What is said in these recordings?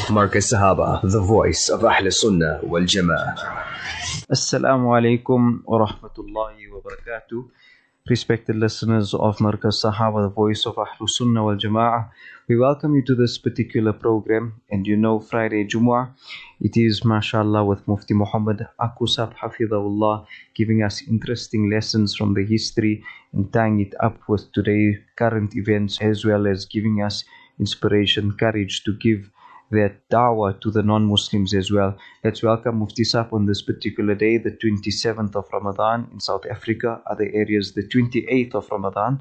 Markaz Sahaba, the voice of Ahl Sunnah wal Jama'ah. Assalamu alaikum wa rahmatullahi wa barakatuh. Respected listeners of Markaz Sahaba, the voice of Ahl Sunnah wal Jama'ah, we welcome you to this particular program. And you know, Friday Jumu'ah, it is mashallah with Mufti Muhammad Akusab Hafidhahullah, giving us interesting lessons from the history and tying it up with today's current events, as well as giving us inspiration, courage to give that da'wah to the non-Muslims as well. Let's welcome Mufti Saab on this particular day, the 27th of Ramadan in South Africa. Other areas, the 28th of Ramadan,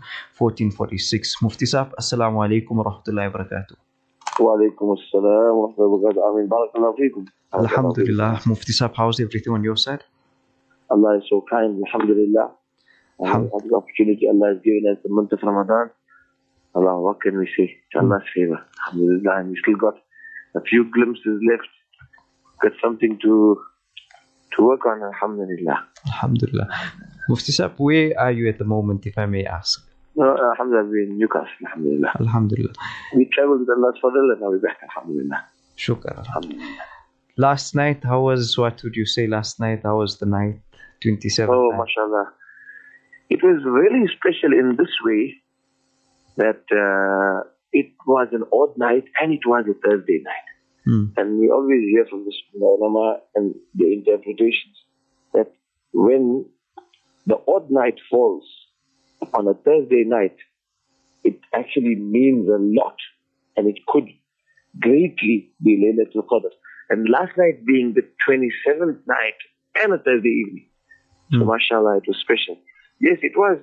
1446. Mufti Saab, Assalamu alaikum wa rahmatullahi wa barakatuh. Wa alaikum assalam wa rahmatullahi wa barakatuh. Ameen. Barakallahu feekum. Alhamdulillah. Mufti Saab, how's everything on your side? Allah is so kind. Alhamdulillah. The opportunity Allah has given us the month of Ramadan. Allah, what can we say? It's Allah's favor. Alhamdulillah. And we still got a few glimpses left. Got something to work on. Alhamdulillah. Alhamdulillah. Mufti Saab, where are you at the moment, if I may ask? No, Alhamdulillah, we're in Newcastle. Alhamdulillah. Alhamdulillah. We traveled with Allah's fadl and now we're back. Alhamdulillah. Shukr. Alhamdulillah. Last night, what would you say last night? How was the night? 27th Oh, night? mashallah. It was really special in this way that it was an odd night and it was a Thursday night. And we always hear from the ulama and the interpretations that when the odd night falls on a Thursday night, it actually means a lot and it could greatly be Laylatul Qadr. And last night being the 27th night and a Thursday evening. So mashallah, it was special. Yes, it was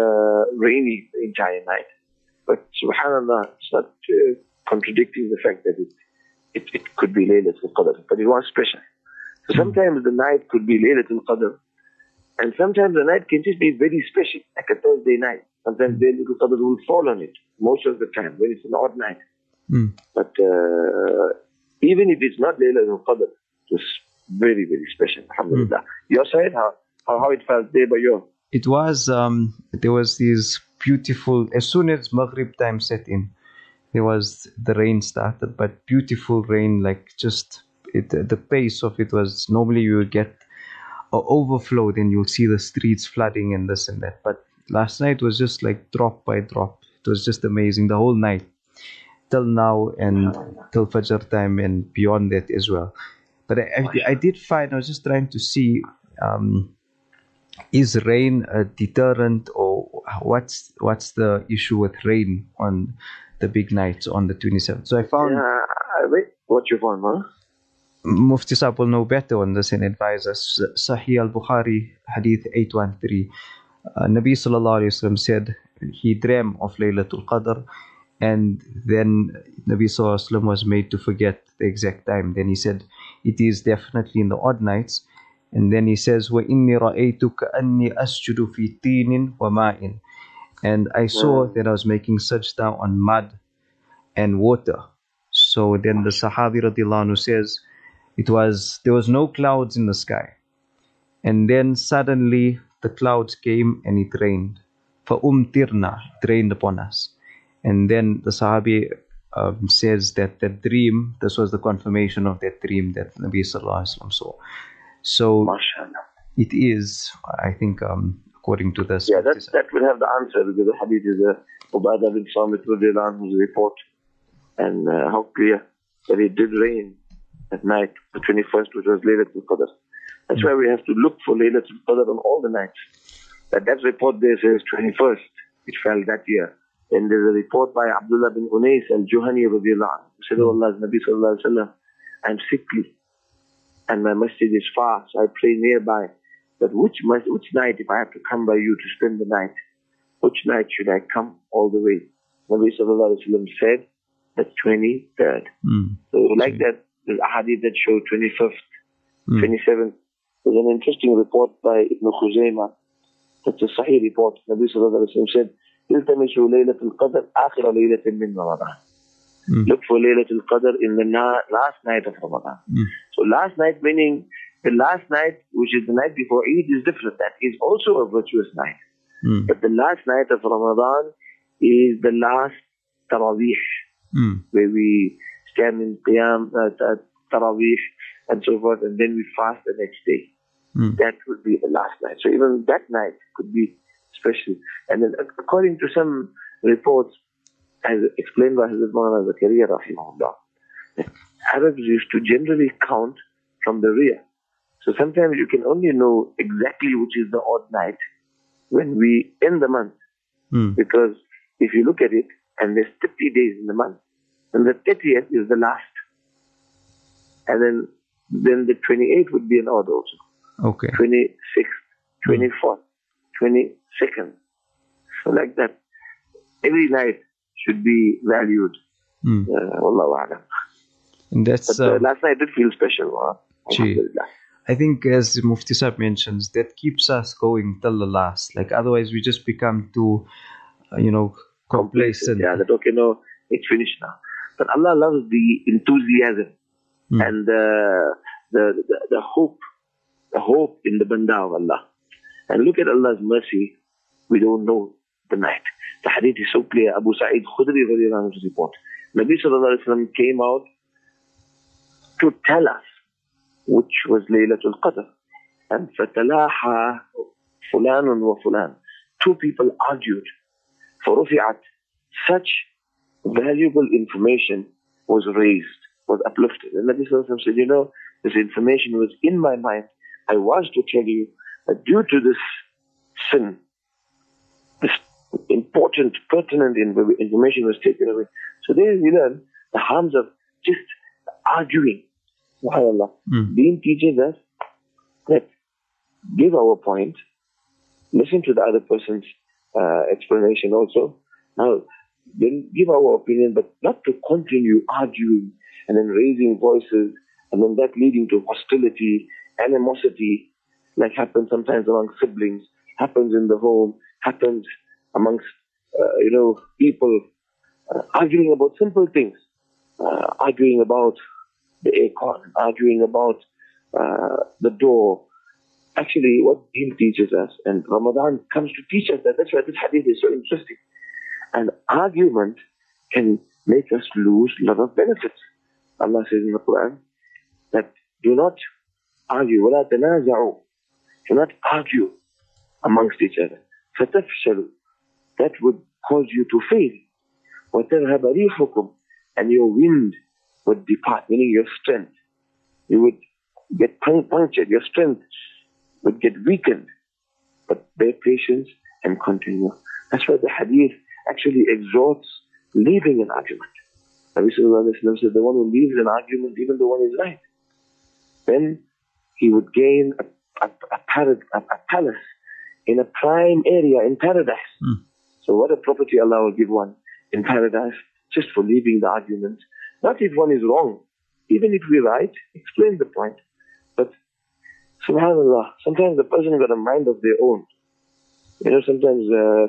rainy the entire night. But subhanallah, it's not contradicting the fact that it could be Laylatul Qadr. But it was special. So sometimes the night could be Laylatul Qadr. And sometimes the night can just be very special, like a Thursday night. Sometimes Laylatul Qadr will fall on it, most of the time, when it's an odd night. But even if it's not Laylatul Qadr, it was very, very special. Alhamdulillah. Your side, how it felt day by year? It was, there was these beautiful, as soon as Maghrib time set in, the rain started, but beautiful rain, like just, the pace of it was, normally you would get an overflow, then you'll see the streets flooding and this and that. But last night was just like drop by drop. It was just amazing, the whole night, till now and till Fajr time and beyond that as well. But I did find, I was just trying to see, is rain a deterrent, or what's the issue with rain on the big nights on the 27th? So I found... wait, what you found, huh? Mufti Saab will know better on this and advise us. Sahih al-Bukhari, Hadith 813. Nabi sallallahu alayhi wa sallam said he dreamt of Laylatul Qadr, and then Nabi sallallahu alayhi wa sallam was made to forget the exact time. Then he said it is definitely in the odd nights. And then he says, وَإِنِّي رَأَيْتُ كَأَنِّي أَسْجُدُ فِي طِينٍ وَمَاءٍ. And I saw that I was making sajda on mud and water. So then the Sahabi radiallahu anhu says, there was no clouds in the sky. And then suddenly the clouds came and it rained. فَأُمْتِرْنَا, it rained upon us. And then the Sahabi says that the dream, this was the confirmation of that dream that Nabi sallallahu alaihi wasallam saw. So it is, I think, according to this. Yeah, that will have the answer, because the hadith is Ubadah bin Samit radiallahu anhu's report, and how clear that it did rain at night, the 21st, which was Laylatul Qadr. That's why we have to look for Laylatul Qadr on all the nights. That report there says 21st, it fell that year. And there's a report by Abdullah bin Unais al-Juhani radiallahu anhu, who said, "Oh Allah's Nabi sallallahu alaihi wasallam, I'm sickly and my masjid is far, so I pray nearby. But which night, if I have to come by you to spend the night, which night should I come all the way?" Nabi sallallahu alaihi wasallam said, the 23rd. So like that, there's a hadith that show 25th, 27th. There's an interesting report by Ibn Khuzaymah. That's a Sahih report. Nabi sallallahu alaihi wasallam said, "Iltamishu laylatul qadr akhira laylatin min Ramadan." Look for Laylatul Qadr in the last night of Ramadan. So last night meaning the last night, which is the night before Eid, is different. That is also a virtuous night. But the last night of Ramadan is the last Taraweeh, where we stand in Qiyam, Taraweeh, and so forth, and then we fast the next day. That would be the last night. So even that night could be special. And then according to some reports, as explained by Hazrat Maulana Zakaria rahimahullah, that Arabs used to generally count from the rear. So sometimes you can only know exactly which is the odd night when we end the month. Because if you look at it, and there's 30 days in the month, and the 30th is the last. And then the 28th would be an odd also. Okay. 26th, 24th, 22nd. So like that. Every night should be valued. Wallahu a'lam. And that's... But last night did feel special. I think as Mufti Sahib mentions, that keeps us going till the last. Like otherwise we just become too, complacent. Yeah, that okay, no, it's finished now. But Allah loves the enthusiasm and the hope in the banda of Allah. And look at Allah's mercy. We don't know the night. The hadith is so clear. Abu Sa'id Khudri radiallahu anhu's report. Nabi sallallahu alayhi wa sallam came out to tell us which was Laylatul Qadr. And فَتَلَاحَا فُلَانٌ وَفُلَانٌ. Two people argued. فَرُفِعَتْ. Such valuable information was raised, was uplifted. And Nabi sallallahu alayhi wa sallam said, this information was in my mind. I was to tell you that due to this sin, this important, pertinent information was taken away. So there we learn the harms of just arguing. SubhanAllah. Deen teaches us that give our point, listen to the other person's explanation also. Now, then give our opinion, but not to continue arguing and then raising voices and then that leading to hostility, animosity, like happens sometimes among siblings, happens in the home, happens amongst, people arguing about simple things, arguing about the aircon, arguing about the door. Actually, what Deen teaches us, and Ramadan comes to teach us that. That's why this hadith is so interesting. And argument can make us lose a lot of benefits. Allah says in the Quran that do not argue. وَلَا تَنَازَعُوا. Do not argue amongst each other. فَتَفْشَلُوا. That would cause you to fail. وَتَذْهَبَ رِيحُكُمْ. And your wind would depart, meaning your strength. You would get punctured. Your strength would get weakened. But bear patience and continue. That's why the hadith actually exhorts leaving an argument. Nabi sallallahu alayhi wa sallam said, the one who leaves an argument, even the one is right, then he would gain a palace in a prime area in paradise. So what a property Allah will give one in paradise just for leaving the argument. Not if one is wrong. Even if we're right, explain the point. But subhanAllah, sometimes the person got a mind of their own. Sometimes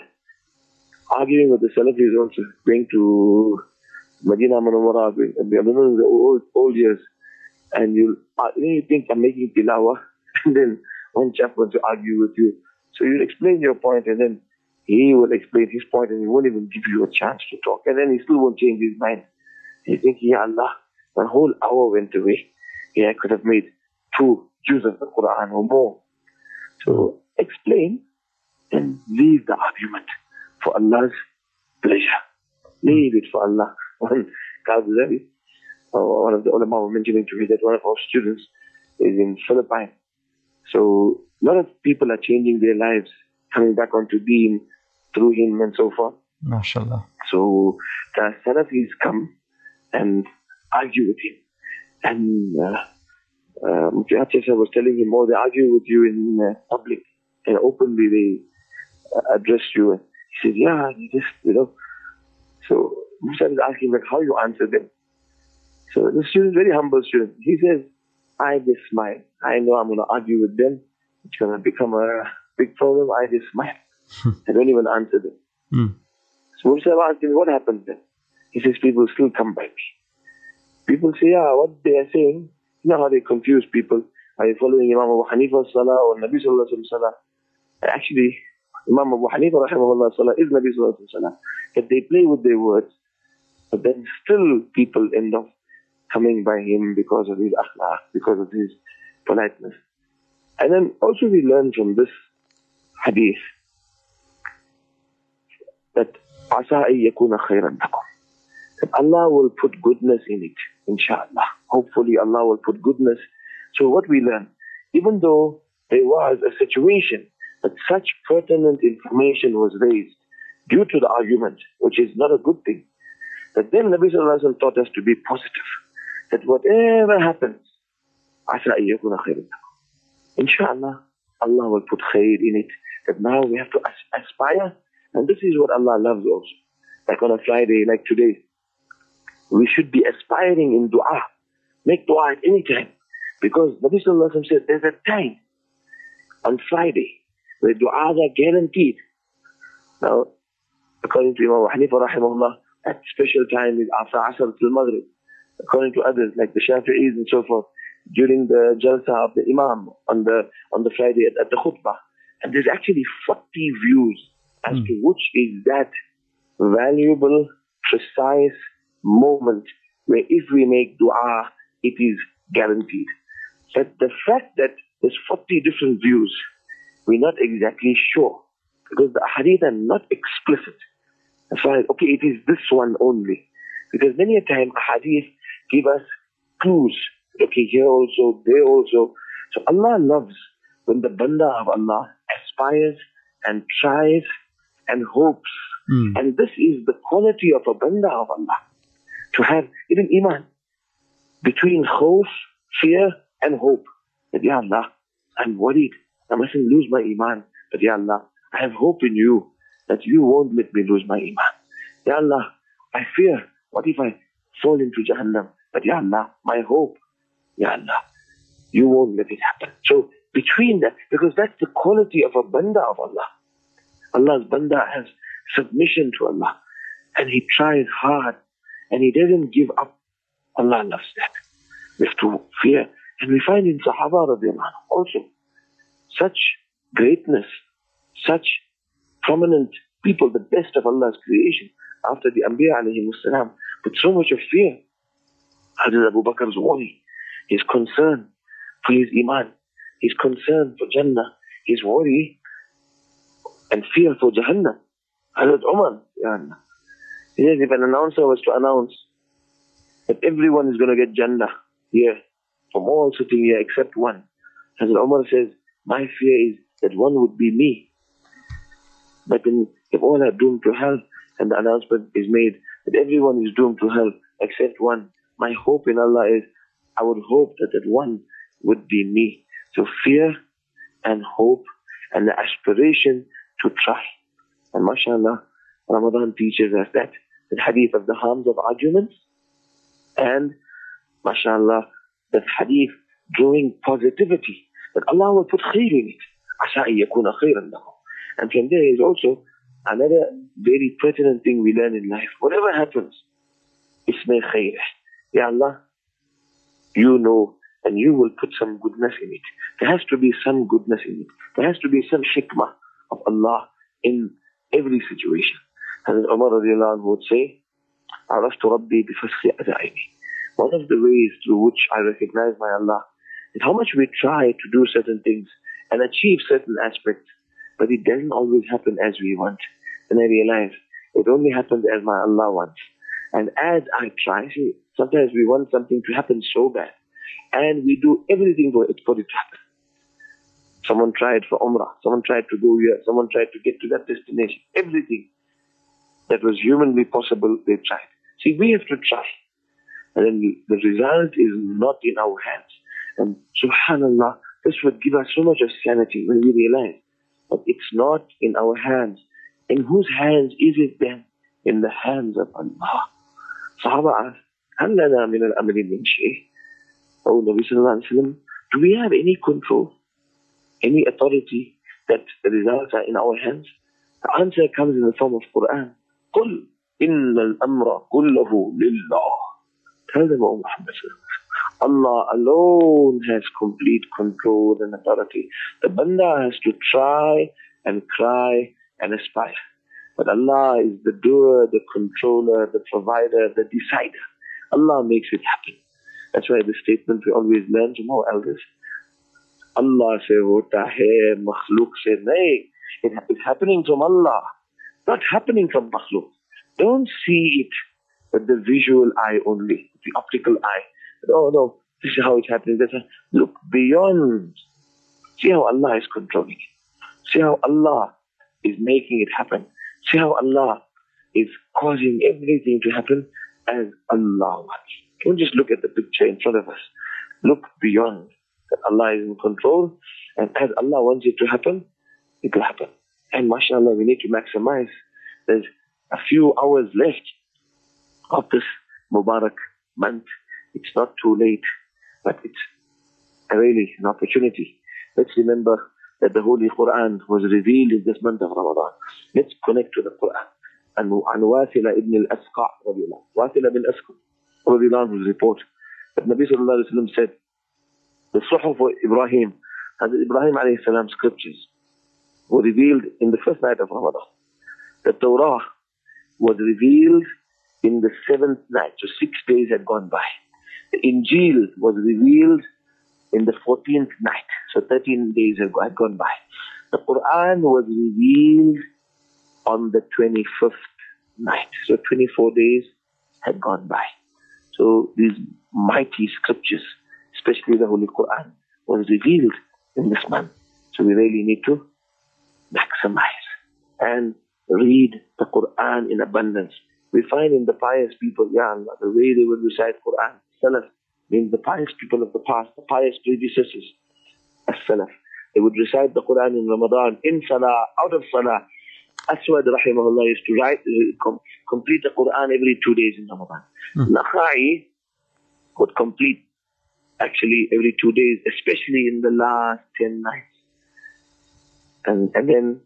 arguing with the Salafis also, going to Medina Munawwara, in the old years, and you think I'm making tilawah, and then one chap wants to argue with you. So you explain your point, and then he will explain his point, and he won't even give you a chance to talk, and then he still won't change his mind. You think, Ya Allah, one whole hour went away. I could have made 2 juz of the Quran or more. So explain and leave the argument for Allah's pleasure. Leave it for Allah. One of the ulama were mentioning to me that one of our students is in Philippines. So a lot of people are changing their lives, coming back onto Deen through him and so forth. MashaAllah. So the Salafis come and argue with him. And Mufti Atiyah was telling him, they argue with you in public and openly they address you. And he said, yeah, So Mufti is asking how you answer them. So the student, very humble student, he says, I just smile. I know I'm going to argue with them. It's going to become a big problem. I just smile. I don't even answer them. So Mufti asked him, what happened then? He says, people still come by me. People say, what they are saying, how they confuse people. Are you following Imam Abu Hanifa's salah or Nabi sallallahu alayhi wa sallam? Actually, Imam Abu Hanifa rahimahullah salah is Nabi sallallahu alayhi wa sallam. But they play with their words. But then still people end up coming by him because of his akhlaq, because of his politeness. And then also we learn from this hadith that عَسَىٰ أَن يَكُونَ خَيْرًا لَكُمْ, that Allah will put goodness in it, inshallah. Hopefully Allah will put goodness. So what we learn, even though there was a situation that such pertinent information was raised due to the argument, which is not a good thing, that then Nabi Sallallahu Alaihi Wasallam taught us to be positive, that whatever happens, عَسَىٰ أَن يَكُونَ خَيْرًا لَكُمْ, inshallah, Allah will put khair in it. That now we have to aspire, and this is what Allah loves also. Like on a Friday, like today, we should be aspiring in dua. Make dua at any time. Because Nabi Sallallahu Alaihi Wasallam said there's a time on Friday where du'as are guaranteed. Now, according to Imam Hanifa rahimahullah, that special time is after Asr till Maghrib. According to others, like the Shafi'is and so forth, during the Jalsa of the Imam on the Friday at the khutbah. And there's actually 40 views as to which is that valuable, precise moment where if we make dua, it is guaranteed. But the fact that there's 40 different views, we're not exactly sure, because the hadith are not explicit. As far as, okay, it is this one only. Because many a time hadith give us clues. Okay, here also, there also. So Allah loves when the banda of Allah aspires and tries and hopes. And this is the quality of a banda of Allah. To have even iman between khawf, fear and hope. That, Ya Allah, I'm worried. I mustn't lose my iman. But Ya Allah, I have hope in you that you won't let me lose my iman. Ya Allah, I fear. What if I fall into Jahannam? But Ya Allah, my hope, Ya Allah, you won't let it happen. So between that, because that's the quality of a banda of Allah. Allah's banda has submission to Allah. And he tries hard. And he doesn't give up. Allah loves that. We have to fear. And we find in Sahaba radiallahu anhu also such greatness, such prominent people, the best of Allah's creation, after the Anbiya alayhi salam, with so much of fear. Hazrat Abu Bakr's worry, his concern for his iman, his concern for Jannah, his worry and fear for Jahannam. Hazrat Umar, Ya Allah, he says if an announcer was to announce that everyone is going to get Jannah here, from all sitting here except one, Hazrat Umar says, my fear is that one would be me. But then if all are doomed to hell, and the announcement is made that everyone is doomed to hell except one, my hope in Allah is, I would hope that that one would be me. So fear and hope and the aspiration to try. And mashallah, Ramadan teaches us that, the hadith of the harms of arguments, and mashallah, that hadith drawing positivity, that Allah will put khair in it. عَسَىٰ أَن يَكُونَ خَيْرًا لَكُمْ. And from there is also another very pertinent thing we learn in life. Whatever happens, isme khair. Ya Allah, you know, and you will put some goodness in it. There has to be some goodness in it. There has to be some hikmah of Allah in every situation. Hazrat Umar radiallahu anhu would say, عَرَفْتُ رَبِّي بِفَسْخِ أَدَائِنِي. One of the ways through which I recognize my Allah is how much we try to do certain things and achieve certain aspects, but it doesn't always happen as we want. And I realize it only happens as my Allah wants. And as I try, see, sometimes we want something to happen so bad, and we do everything for it to happen. Someone tried for Umrah, someone tried to go here, someone tried to get to that destination. Everything that was humanly possible, they tried. See, we have to try. And then the result is not in our hands. And subhanallah, this would give us so much of sanity when we realize that it's not in our hands. In whose hands is it then? In the hands of Allah. Sahaba asked, هَلْ لَنَا مِنَ الْأَمْرِ مِنْ شَيْءٍ? Oh Nabi Sallallahu Alaihi Wasallam, do we have any control, any authority that the results are in our hands? The answer comes in the form of Quran. قُلْ إِنَّ الْأَمْرَ كُلَّهُ لِلَّهِ. Tell them, O Muhammad, Allah alone has complete control and authority. The banda has to try and cry and aspire. But Allah is the doer, the controller, the provider, the decider. Allah makes it happen. That's why the statement we always learn from our elders. Allah se hota hai, makhluk se nahi. It's happening from Allah, not happening from makhluk. Don't see it with the visual eye only, the optical eye. No, this is how it's happening. Look beyond. See how Allah is controlling it. See how Allah is making it happen. See how Allah is causing everything to happen as Allah wants. Don't just look at the picture in front of us. Look beyond. That Allah is in control, and as Allah wants it to happen, it will happen. And mashallah, we need to maximize. There's a few hours left of this Mubarak month. It's not too late, but it's really an opportunity. Let's remember that the Holy Quran was revealed in this month of Ramadan. Let's connect to the Quran. And Wathila ibn al-Asqa' Wathila ibn al-Asqa' report that Nabi sallallahu alayhi wa sallam said, the Suhuf of Ibrahim, Hazrat Ibrahim alayhi salam scriptures were revealed in the first night of Ramadan. The Torah was revealed in the 7th night, so 6 days had gone by. The Injil was revealed in the 14th night, so 13 days had gone by. The Quran was revealed on the 25th night, so 24 days had gone by. So these mighty scriptures, especially the Holy Quran, was revealed in this month. So we really need to maximize and read the Quran in abundance. We find in the pious people, Ya Allah, the way they would recite Quran, Salaf, means the pious people of the past, the pious predecessors, as-Salaf. They would recite the Quran in Ramadan, in Salah, out of Salah. Aswad rahimahullah used to write, complete the Quran every 2 days in Ramadan. Nakhai would complete actually every 2 days, especially in the last 10 nights. And then,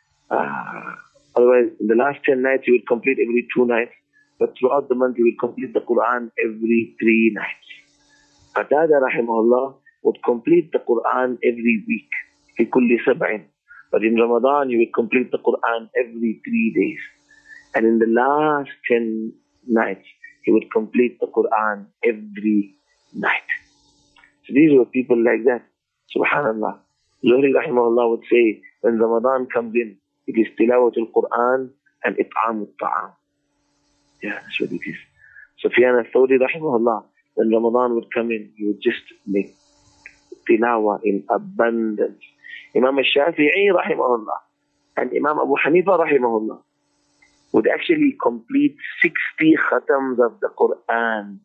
otherwise, in the last 10 nights, he would complete every 2 nights. But throughout the month, he would complete the Quran every 3 nights. Qatada rahimahullah would complete the Quran every week. Fi kulli sab'in. But in Ramadan, he would complete the Quran every 3 days. And in the last 10 nights, he would complete the Quran every night. So these were people like that. Subhanallah. Zuhri rahimahullah would say, when Ramadan comes in, it is tilawatul Quran and it'amut ta'am. Yeah, that's what it is. Sufyan al-Thawri rahimahullah, when Ramadan would come in, he would just make tilawa in abundance. Imam al-Shafi'i rahimahullah and Imam Abu Hanifa rahimahullah would actually complete 60 khatams of the Quran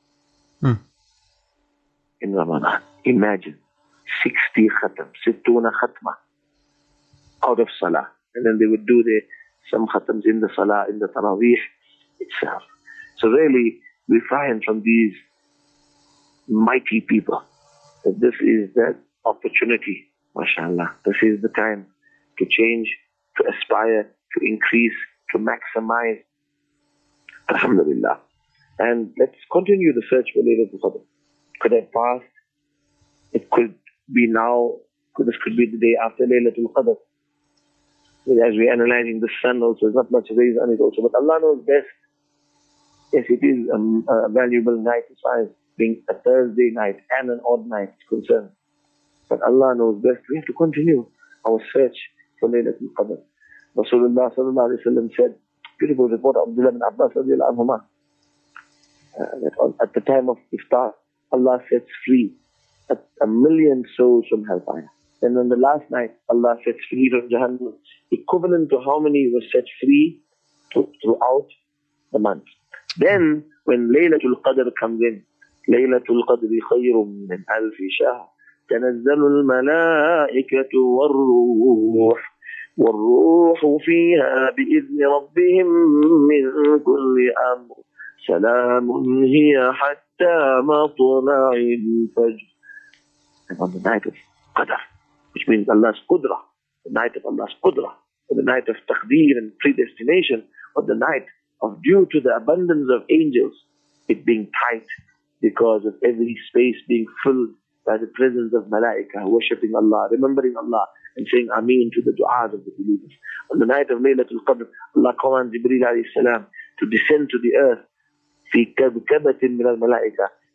in Ramadan. Imagine, 60 khatams, 60 khatma out of Salah. And then they would do some khatams in the Salah, in the Taraweeh itself. So really, we find from these mighty people that this is that opportunity, mashallah. This is the time to change, to aspire, to increase, to maximize. Alhamdulillah. And let's continue the search for Laylatul Qadr. Could have passed. It could be now. This could be the day after Laylatul Qadr. As we're analyzing the sun also, there's not much rays on it also. But Allah knows best. Yes, it is a valuable night as far as being a Thursday night and an odd night is concerned. But Allah knows best. We have to continue our search for Laylatul Qadr. Rasulullah sallallahu alayhi wa sallam said, beautiful report of Abdullah bin Abbas radiallahu anhuma, that at the time of Iftar, Allah sets free 1,000,000 souls from hellfire. And on the last night, Allah sets free from Jahannam, equivalent to how many were set free throughout the month. Then, when Laylatul Qadr comes in, Laylatul Qadri khayrun min alfi shahr, تنزل الملائكة والروح فيها بإذن ربهم من كل أمر سلام هي حتى مطلع الفجر. And on the night of Qadr, which means Allah's Qudra, the night of Allah's Qudra, or the night of Taqdeer and predestination, or the night of due to the abundance of angels, it being tight because of every space being filled by the presence of Malaika, worshipping Allah, remembering Allah, and saying Ameen to the du'as of the believers. On the night of Laylatul Qadr, Allah commands Jibreel alayhi salam to descend to the earth, fi kabkabatin min al-malaika,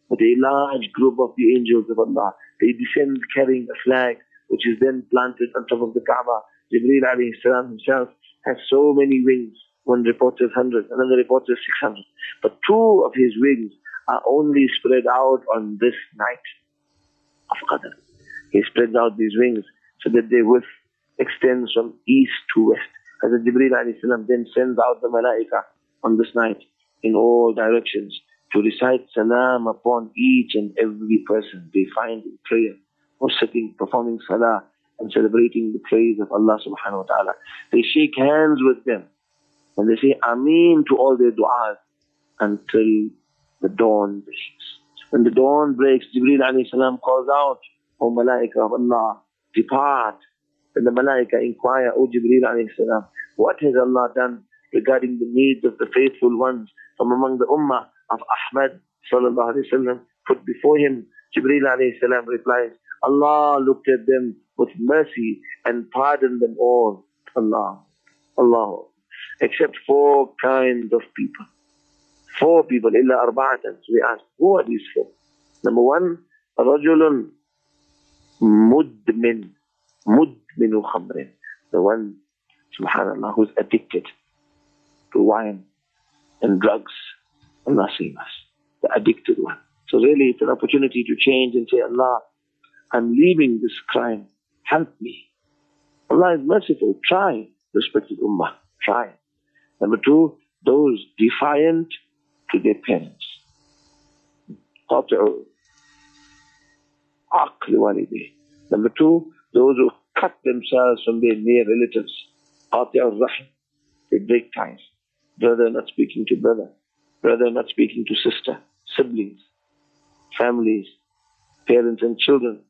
with a large group of the angels of Allah. They descend carrying a flag, which is then planted on top of the Kaaba. Jibreel alayhi salam himself has so many wings. One report says 100, another report says 600. But 2 of his wings are only spread out on this night of Qadr. He spreads out these wings so that their width extends from east to west. Hazrat Jibreel alayhi salam then sends out the malaika on this night in all directions to recite salam upon each and every person they find in prayer or sitting, performing salah and celebrating the praise of Allah subhanahu wa ta'ala. They shake hands with them and they say Ameen to all their du'as until the dawn breaks. When the dawn breaks, Jibreel alayhi salam calls out, O malaika of Allah, depart. Then the malaika inquire, O Jibreel alayhi salam, what has Allah done regarding the needs of the faithful ones from among the ummah of Ahmad sallallahu alayhi wasallam put before him? Jibreel alayhi salam replies, Allah looked at them with mercy and pardoned them all. Allah, except 4 kinds of people. 4 people, illa arba'atan. So we ask, who are these 4? Number 1, rajulun mudminu khamrin. The one, subhanallah, who's addicted to wine and drugs. Allah save us, the addicted one. So really it's an opportunity to change and say, Allah, I'm leaving this crime, help me. Allah is merciful, try, respected ummah, try. Number 2, those defiant to their parents. Number 2, those who cut themselves from their near relatives. They break ties. Brother not speaking to brother, brother not speaking to sister, siblings, families, parents and children,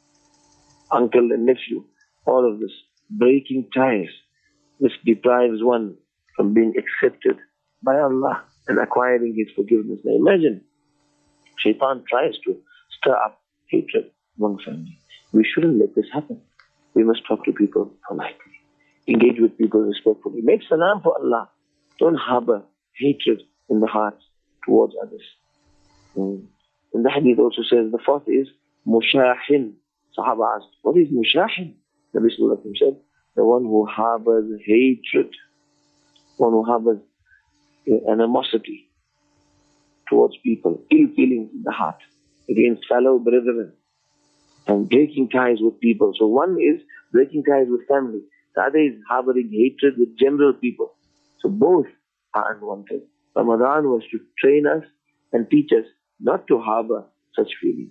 uncle and nephew, all of this. Breaking ties. This deprives one from being accepted by Allah and acquiring His forgiveness. Now imagine, Shaitan tries to stir up hatred among family. We shouldn't let this happen. We must talk to people politely, engage with people respectfully, make salam for Allah. Don't harbor hatred in the heart towards others. And the hadith also says, the 4th is mushahin. Sahaba asked, what is mushahin? Nabi Sallallahu Alaihi Wasallam said, the one who harbors hatred, one who harbors animosity towards people, ill feelings in the heart against fellow brethren, and breaking ties with people. So one is breaking ties with family, the other is harboring hatred with general people. So both are unwanted. Ramadan was to train us and teach us not to harbor such feelings.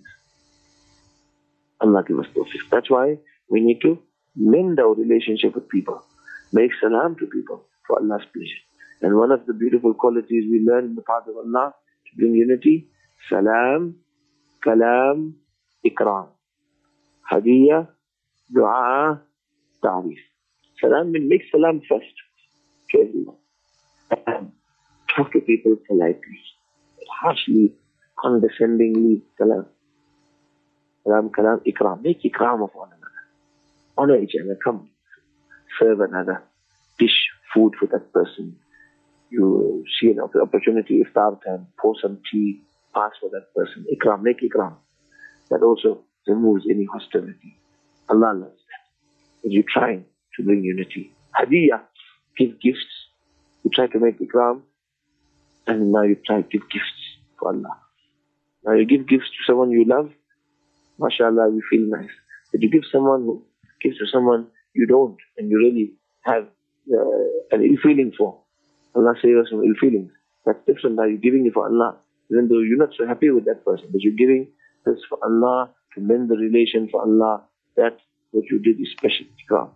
Allah give us tawfiq. That's why we need to mend our relationship with people, make salam to people for Allah's pleasure. And one of the beautiful qualities we learn in the path of Allah to bring unity, salam, kalam, ikram, hadiyah, dua, ta'rif. Salam means make salam first to everyone. And talk to people politely, harshly, condescendingly. Salam, salam, kalam, ikram. Make ikram of one another. Honor each other. Come, serve another dish, food for that person. You see an opportunity, iftar time, pour some tea, pass for that person. Ikram, make ikram. That also removes any hostility. Allah loves that. But you're trying to bring unity. Hadiyah, give gifts. You try to make ikram, and now you try to give gifts for Allah. Now you give gifts to someone you love, mashallah, you feel nice. But you give someone who gives to someone you don't, and you really have an ill feeling for. Allah saves us from ill feelings. That's different. Now you're giving it for Allah, even though you're not so happy with that person, but you're giving this for Allah, to mend the relation for Allah. That what you did is special. Ikram.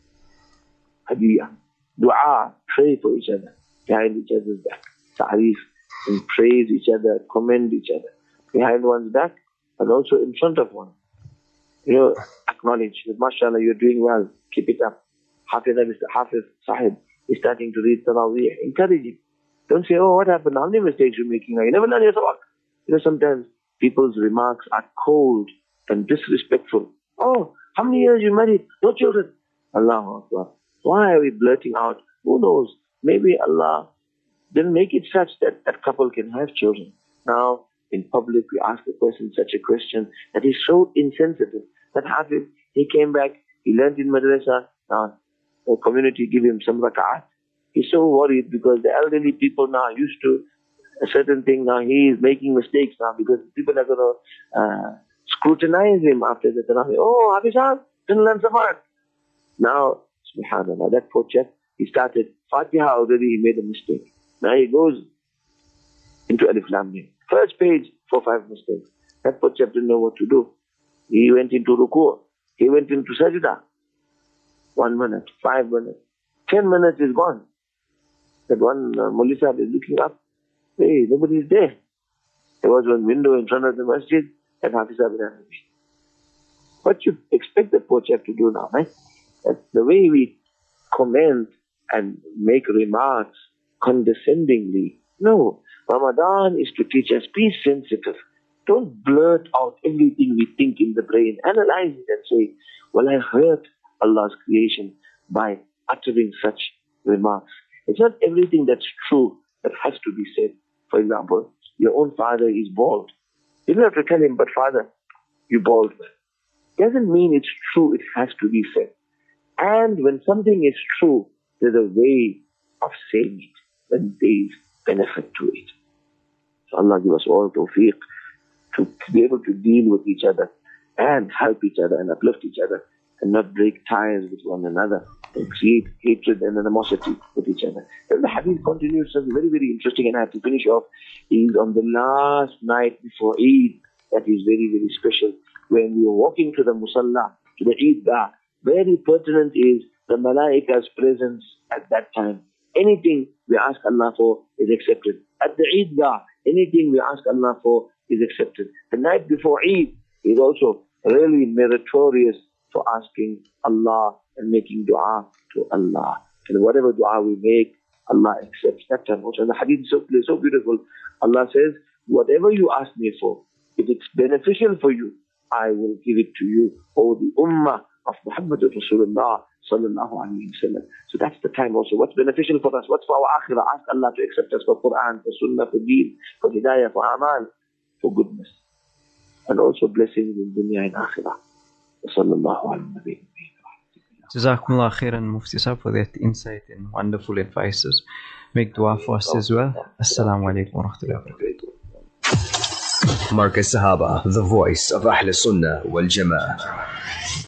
Hadiyah. Dua, pray for each other, behind each other's back. Ta'rif, and praise each other, commend each other, behind one's back, and also in front of one. Acknowledge that, mashallah, you're doing well, keep it up. Hafiz Sahib is starting to read Taraweeh. Encourage him. Don't say, oh, what happened? How many mistakes you're making now? You never learn your sabak. Sometimes people's remarks are cold and disrespectful. Oh, how many years you married? No children. Allahu Akbar. Why are we blurting out? Who knows? Maybe Allah didn't make it such that that couple can have children. Now, in public, we ask a person such a question that is so insensitive. That Hafiz, he came back, he learned in madrasa, now the community give him some rak'at. He's so worried because the elderly people now are used to a certain thing. Now he is making mistakes now because people are going to scrutinize him after the Tarawih. Oh, Hafiz Sahib, didn't learn Samat. Now, subhanAllah, that poor chap, he started Fatiha already, he made a mistake. Now he goes into Alif Lam Mim. First page, 4 or 5 mistakes. That poor chap didn't know what to do. He went into Ruku'. He went into Sajda. 1 minute, 5 minutes, 10 minutes is gone. That one Mawli Sahib is looking up. Hey, nobody is there. There was one window in front of the masjid and Hafiz Sahib ran away. What you expect the poor chap to do now, right? That's the way we comment and make remarks condescendingly. No, Ramadan is to teach us, be sensitive. Don't blurt out everything we think in the brain. Analyze it and say, well, I hurt Allah's creation by uttering such remarks. It's not everything that's true that has to be said. For example, your own father is bald. You don't have to tell him, but father, you bald. Doesn't mean it's true, it has to be said. And when something is true, there's a way of saying it, when there's benefit to it. So Allah give us all tawfiq to be able to deal with each other and help each other and uplift each other and not break ties with one another and create hatred and animosity with each other. And the hadith continues, something very, very interesting, and I have to finish off, is on the last night before Eid. That is very, very special. When we are walking to the Musalla, to the Eidgah, very pertinent is the Malaika's presence at that time. Anything we ask Allah for is accepted. At the Eidgah, anything we ask Allah for is accepted. The night before Eid is also really meritorious for asking Allah and making dua to Allah. And whatever dua we make, Allah accepts that time also. And the hadith is so beautiful. Allah says, whatever you ask me for, if it's beneficial for you, I will give it to you, O the Ummah of Muhammad Rasulullah sallallahu alayhi wa sallam. So that's the time also. What's beneficial for us? What's for our akhirah? Ask Allah to accept us for Quran, for Sunnah, for Deen, for Hidayah, for Amal, for goodness. And also blessings in dunya and akhirah. Sallallahu alayhi wa sallam. Jazakumullah khairan, Mufti Sahib, for that insight and wonderful advices. Make dua for us as well. Assalamu alaikum wa rahmatullahi wa barakatuh. Markaz Sahaba, the voice of Ahl Sunnah wal Jama'ah.